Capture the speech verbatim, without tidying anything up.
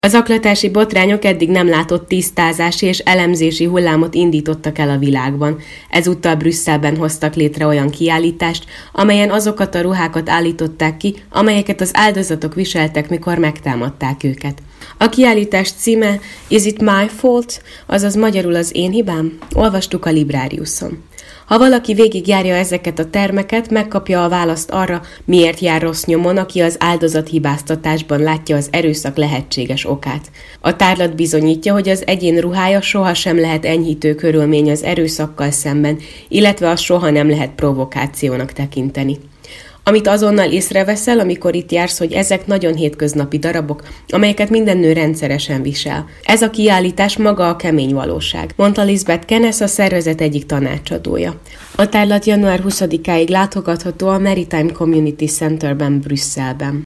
A zaklatási botrányok eddig nem látott tisztázási és elemzési hullámot indítottak el a világban. Ezúttal Brüsszelben hoztak létre olyan kiállítást, amelyen azokat a ruhákat állították ki, amelyeket az áldozatok viseltek, mikor megtámadták őket. A kiállítás címe Is it my fault? Azaz magyarul az én hibám? Olvastuk a Librariuson. Ha valaki végigjárja ezeket a termeket, megkapja a választ arra, miért jár rossz nyomon, aki az áldozathibáztatásban látja az erőszak lehetséges okát. A tárlat bizonyítja, hogy az egyén ruhája sohasem lehet enyhítő körülmény az erőszakkal szemben, illetve azt soha nem lehet provokációnak tekinteni. Amit azonnal észreveszel, amikor itt jársz, hogy ezek nagyon hétköznapi darabok, amelyeket minden nő rendszeresen visel. Ez a kiállítás maga a kemény valóság, mondta Lisbeth Kenneth, a szervezet egyik tanácsadója. A tárlat január huszadikáig látogatható a Maritime Community Centerben, Brüsszelben.